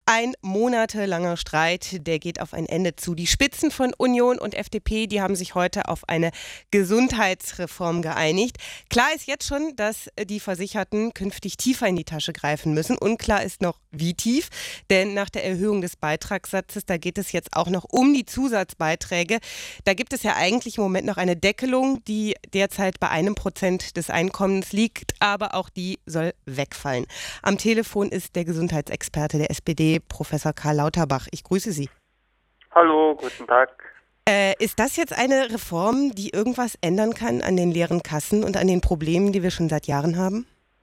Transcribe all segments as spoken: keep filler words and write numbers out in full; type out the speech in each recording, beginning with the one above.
Ein monatelanger Streit, der geht auf ein Ende zu. Die Spitzen von Union und F D P, die haben sich heute auf eine Gesundheitsreform geeinigt. Klar ist jetzt schon, dass die Versicherten künftig tiefer in die Tasche greifen müssen. Unklar ist noch, wie tief. Denn nach der Erhöhung des Beitragssatzes, da geht es jetzt auch noch um die Zusatzbeiträge. Da gibt es ja eigentlich im Moment noch eine Deckelung, die derzeit bei einem Prozent des Einkommens liegt. Aber auch die soll wegfallen. Am Telefon ist der Gesundheitsexperte der S P D, Professor Karl Lauterbach. Ich grüße Sie. Hallo, guten Tag. Äh, ist das jetzt eine Reform, die irgendwas ändern kann an den leeren Kassen und an den Problemen, die wir schon seit Jahren haben?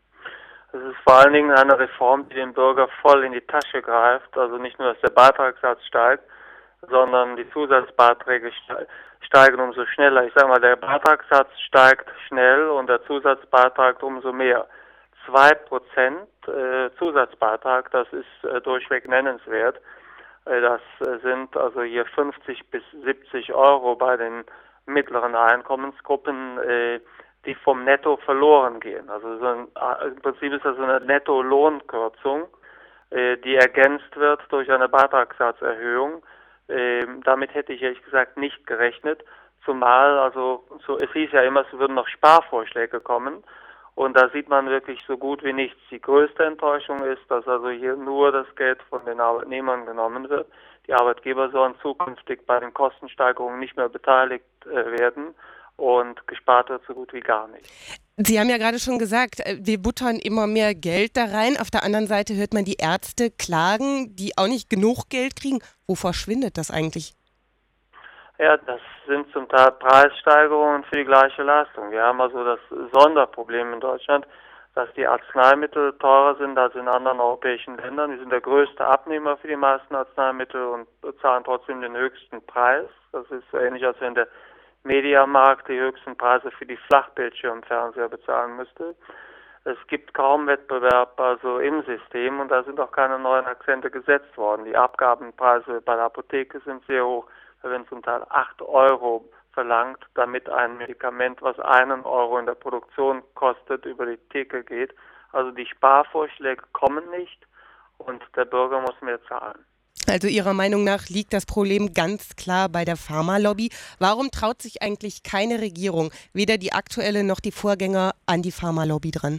Es ist vor allen Dingen eine Reform, die den Bürger voll in die Tasche greift. Also nicht nur, dass der Beitragssatz steigt, sondern die Zusatzbeiträge steigen umso schneller. Ich sage mal, der Beitragssatz steigt schnell und der Zusatzbeitrag umso mehr. Zwei Prozent äh, Zusatzbeitrag, das ist äh, durchweg nennenswert. Äh, das äh, sind also hier fünfzig bis siebzig Euro bei den mittleren Einkommensgruppen, äh, die vom Netto verloren gehen. Also so ein, äh, im Prinzip ist das so eine Netto-Lohnkürzung, äh, die ergänzt wird durch eine Beitragssatzerhöhung. Äh, damit hätte ich ehrlich gesagt nicht gerechnet, zumal also so, es hieß ja immer, es würden noch Sparvorschläge kommen. Und da sieht man wirklich so gut wie nichts. Die größte Enttäuschung ist, dass also hier nur das Geld von den Arbeitnehmern genommen wird. Die Arbeitgeber sollen zukünftig bei den Kostensteigerungen nicht mehr beteiligt äh, werden und gespart wird so gut wie gar nicht. Sie haben ja gerade schon gesagt, wir buttern immer mehr Geld da rein. Auf der anderen Seite hört man die Ärzte klagen, die auch nicht genug Geld kriegen. Wo verschwindet das eigentlich? Ja, das sind zum Teil Preissteigerungen für die gleiche Leistung. Wir haben also das Sonderproblem in Deutschland, dass die Arzneimittel teurer sind als in anderen europäischen Ländern. Wir sind der größte Abnehmer für die meisten Arzneimittel und zahlen trotzdem den höchsten Preis. Das ist so ähnlich, als wenn der Mediamarkt die höchsten Preise für die Flachbildschirmfernseher bezahlen müsste. Es gibt kaum Wettbewerb also im System und da sind auch keine neuen Akzente gesetzt worden. Die Abgabenpreise bei der Apotheke sind sehr hoch. Da werden zum Teil acht Euro verlangt, damit ein Medikament, was einen Euro in der Produktion kostet, über die Theke geht. Also die Sparvorschläge kommen nicht und der Bürger muss mehr zahlen. Also Ihrer Meinung nach liegt das Problem ganz klar bei der Pharmalobby. Warum traut sich eigentlich keine Regierung, weder die aktuelle noch die Vorgänger, an die Pharmalobby dran?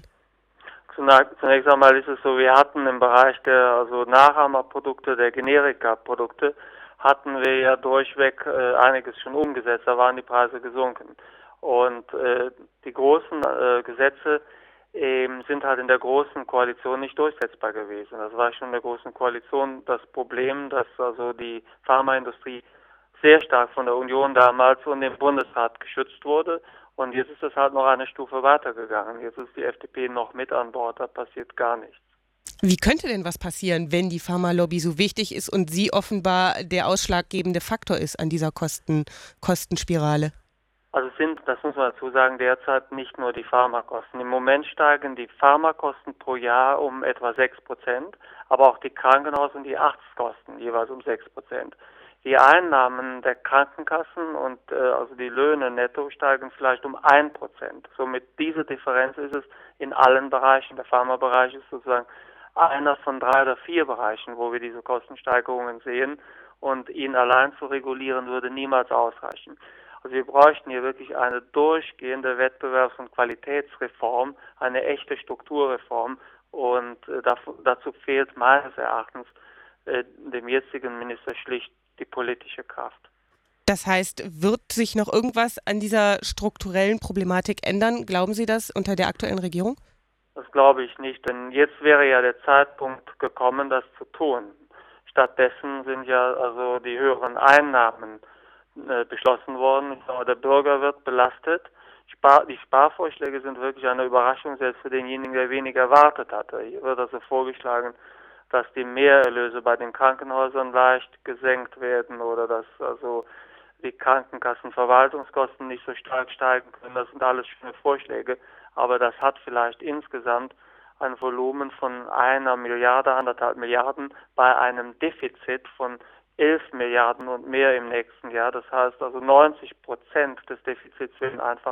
Zunächst einmal ist es so, wir hatten im Bereich der also Nachahmerprodukte, der Generika-Produkte, hatten wir ja durchweg äh, einiges schon umgesetzt, da waren die Preise gesunken. Und äh, die großen äh, Gesetze ähm, sind halt in der großen Koalition nicht durchsetzbar gewesen. Das war schon in der großen Koalition das Problem, dass also die Pharmaindustrie sehr stark von der Union damals und dem Bundesrat geschützt wurde. Und jetzt ist es halt noch eine Stufe weitergegangen. Jetzt ist die F D P noch mit an Bord, da passiert gar nichts. Wie könnte denn was passieren, wenn die Pharmalobby so wichtig ist und sie offenbar der ausschlaggebende Faktor ist an dieser Kosten, Kostenspirale? Also es sind, das muss man dazu sagen, derzeit nicht nur die Pharmakosten. Im Moment steigen die Pharmakosten pro Jahr um etwa sechs Prozent, aber auch die Krankenhaus- und die Arztkosten jeweils um sechs Prozent. Die Einnahmen der Krankenkassen und äh, also die Löhne netto steigen vielleicht um ein Prozent. Somit diese Differenz ist es in allen Bereichen. Der Pharmabereich ist sozusagen einer von drei oder vier Bereichen, wo wir diese Kostensteigerungen sehen, und ihn allein zu regulieren würde niemals ausreichen. Also wir bräuchten hier wirklich eine durchgehende Wettbewerbs- und Qualitätsreform, eine echte Strukturreform, und äh, dazu fehlt meines Erachtens äh, dem jetzigen Minister schlicht die politische Kraft. Das heißt, wird sich noch irgendwas an dieser strukturellen Problematik ändern? Glauben Sie das unter der aktuellen Regierung? Das glaube ich nicht, denn jetzt wäre ja der Zeitpunkt gekommen, das zu tun. Stattdessen sind ja also die höheren Einnahmen äh, beschlossen worden. Ich sage, der Bürger wird belastet. Spar- die Sparvorschläge sind wirklich eine Überraschung, selbst für denjenigen, der weniger erwartet hatte. Hier wird also vorgeschlagen, dass die Mehrerlöse bei den Krankenhäusern leicht gesenkt werden oder dass also die Krankenkassenverwaltungskosten nicht so stark steigen können. Das sind alles schöne Vorschläge, aber das hat vielleicht insgesamt ein Volumen von einer Milliarde, anderthalb Milliarden bei einem Defizit von elf Milliarden und mehr im nächsten Jahr. Das heißt also neunzig Prozent des Defizits werden einfach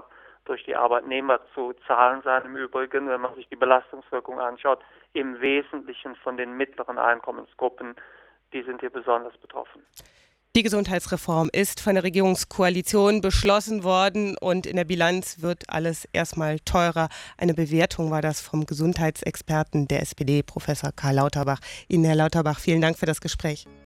durch die Arbeitnehmer zu zahlen sein. Im Übrigen, wenn man sich die Belastungswirkung anschaut, im Wesentlichen von den mittleren Einkommensgruppen, die sind hier besonders betroffen. Die Gesundheitsreform ist von der Regierungskoalition beschlossen worden und in der Bilanz wird alles erstmal teurer. Eine Bewertung war das vom Gesundheitsexperten der S P D, Professor Karl Lauterbach. Ihnen, Herr Lauterbach, vielen Dank für das Gespräch.